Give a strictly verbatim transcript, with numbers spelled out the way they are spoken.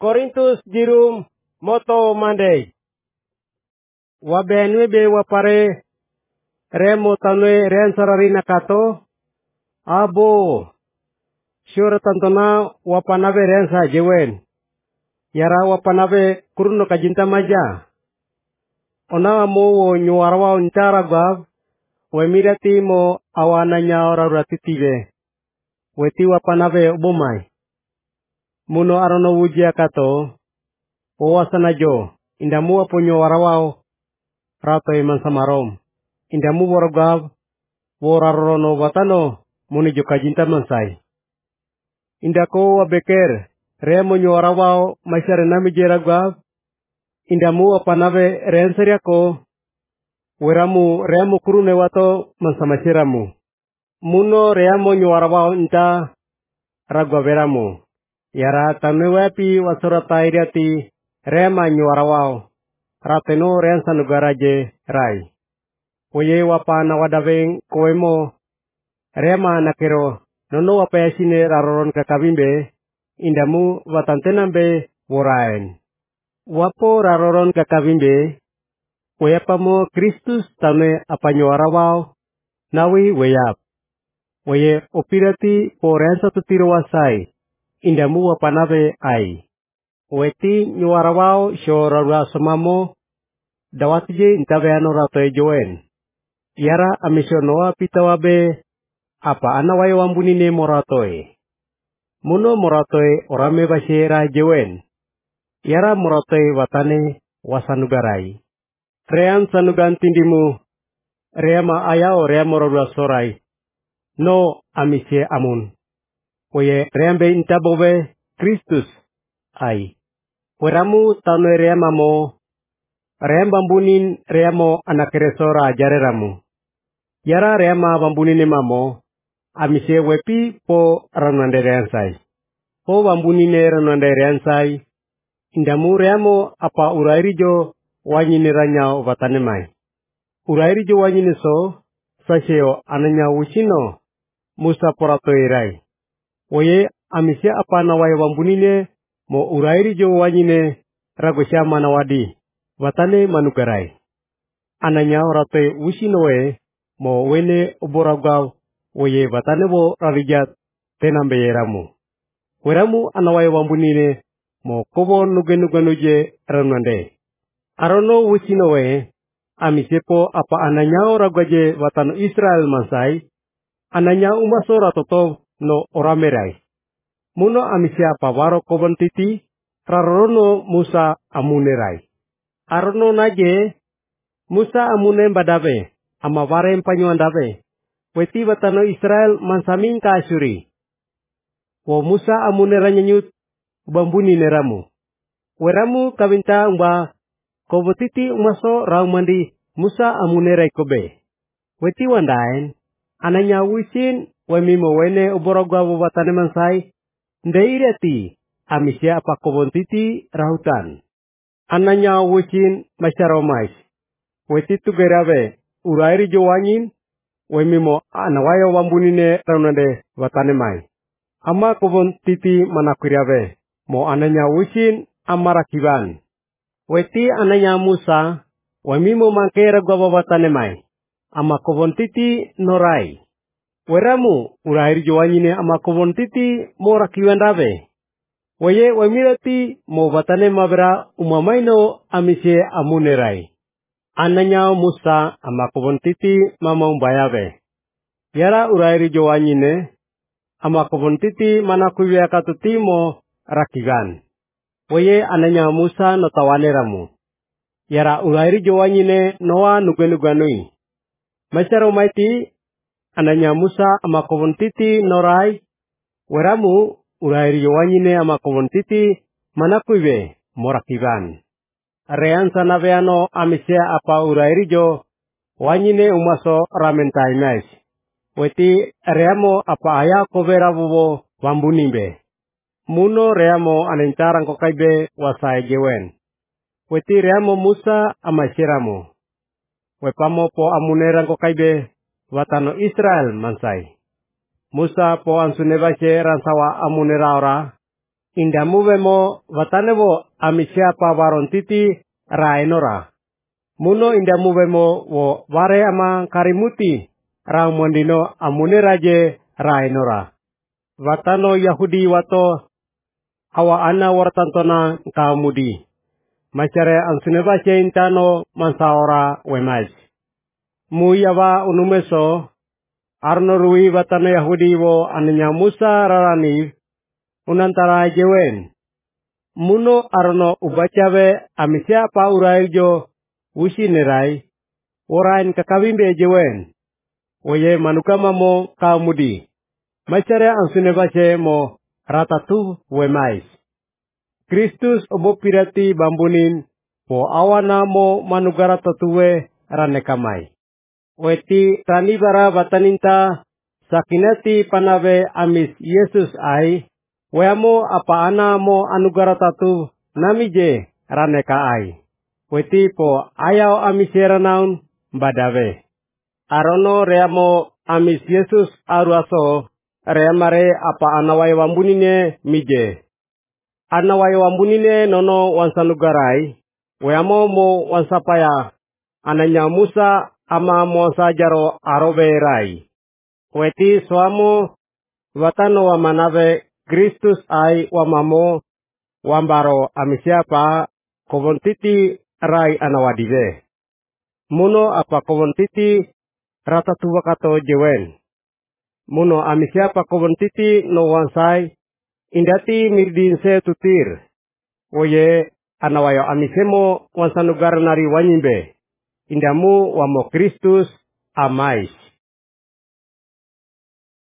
Korintus jirum moto mandei. Wabenwebe wapare remo tanwe ren sararina kato. Abo. Syura tantona wapanabe rensa jewen. Yara wapanabe kuruno kajinta maja. Ona mo wo nyuarawa untara gav. Wemirati mo awananya orarati tibe. Weti wapanabe ubumai. Muno arono wujia kato. Owasana jo. Indamu apunyo warawao. Rato iman samarom. Indamu warogav. Worarono watano. Muni jo kajinta mansai. Indako wabeker. Remo nyowarawao. Maisare nami jeragav. Indamu apanabe renseriako. Weramu remo kurune wato mansamasiramu. Muno reamo nyowarawao inta. Ragwaveramu. Yara tamewapi wasurata iriati rema nyuarawao. Rateno rensa nugaraje rai. Oye wapana wadaveng koemo. Rema nakero. Nono wapayasine raroron kakabimbe. Indamu watantenambe woraen. Wapo raroron kakabimbe. Oyapamo Kristus tame apanyuarawao. Nawi weyap. Oye opirati po rensa tutiro wasai. Indamu wapanabe ai. Weti nyuarawao shorarwa samamo. Dawatije intabeano ratoe joen. Yara amisyonoa pitawabe. Apa anawayo wambunine moratoe. Muno moratoe orame basyera joen. Yara moratoe watane wasanugarai. Rean sanugan tindimu. Reama ayao rea morarwa sorai. No amisye amun. Oye reambe intabobe Kristus ai. Weramu tanwe reamamo. Reambambunin reamo anakeresora jareramu. Yara reama bambunine mamo. Amise wepi po ranwande reansai. Po bambunine ranwande reansai. Indamu reamo apa urairijo wanyine ranyao vatanemai. Urairijo wanyine so. Saseo ananya wusino. Musa porato irai. Oye amisya apa nawaya wambunine mo urairi jo wanyine ragosya manawadi watane manugarai. Ananya orate usinoe mo wene oboragaw oye watane bo rarijat tenambe yeramu. Weramu anawaya wambunine mo kobo nugenugenuje ranwande. Arono usinoe amisepo apa ananya oragaje watano Israel mansai. Ananya umasora toto no oramerai. Muno amisya pawaro kobon titi. Rarono Musa amunerai. Arono naje. Musa amune mbadabe. Amaware empanyuan dabe. Weti watano Israel mansamin ka Asyuri. Wo Musa amunera nyanyut. Bambuni neramu. Weramu kawinta umba. Kobo titi umaso raumandi. Musa amunerai kobe. Weti wandaen. Ananya wisin. Wemimo wene uboroga wabatane mansai. Ndeireti. Amisya apa kobontiti rahutan. Ananya wisin masyaromais. Weti tugerabe. Urairi jowanyin. Wemimo anawayo wambunine raunande watane mai. Ama kobontiti manakuriabe. Mo ananya wisin amarakiban. Weti ananya Musa. Wemimo mangkera gwa watane mai. Ama kobontiti norai. Weramu urairi joanyine ama kobon titi mora kiwandabe. Weye wamirati mo batane mabra umamaino amisye amunerai. Ananya Musa ama kobon titi mama umbayabe. Yara urairi joanyine ama kobon titi manakuya katutimo rakigan. Weye ananya Musa notawaneramu. Yara urairi joanyine noa nugenuganui. Masyaro maiti. Ananya Musa ama kobontiti norai. Weramu urairi wanyine ama kobontiti manakuibe morakiban. Rean sanabeano amisya apa urairi jo wanyine umaso ramentai nais. Weti reamo apa aya kobera bubo wambunimbe. Muno reamo anentarang kokaibe wasai jewen. Weti reamo Musa ama siramu. Wepamo po amunerang kokaibe. Watano Israel mansai. Musa po ansunebasye ransawa amunera ora. Indamu wemo watanewo amisiapa waron titi raenora. Muno indamu wemo wo ware ama karimuti rang mondino amune raje raenora. Watano Yahudi wato awa ana wartantona kaumudi. Macare ansuneba ceintano mansaora wemais. Muyawa unumeso arno rui watano Yahudi wo ananya Musa rarani unantara jewen. Muno arno ubacawe amisia pa urailjo usinerai orain kakawimbe jewen. Oye manukama mo kaumudi. Macare ansunebace mo ratatu wemais. Kristus obo pirati bambunin po awana mo manugara tatuwe ranekamai. Weti tanibara bataninta sakinati panawe amis Yesus ai. Weamo apa ana mo anugara tatu namije raneka ai. Weti po ayau amisera naun badawe. Arono reamo amis Yesus aruaso reamare apa anawai wambunine mije. Anawai wambunine nono wansanugarai. Weamo mo wansapaya ananya Musa ama mo sajaro arobe rai. Weti suamo watano wamanawe Kristus ai wamamo wambaro amisiapa kovontiti rai anawadive. Muno apa kovontiti ratatuwa kato jewen. Muno amisiapa kovontiti no wansai indati mirdinse tutir. Oye anawayo amisemo wansanugar nari wanyimbe. Indamu wamo Kristus amais.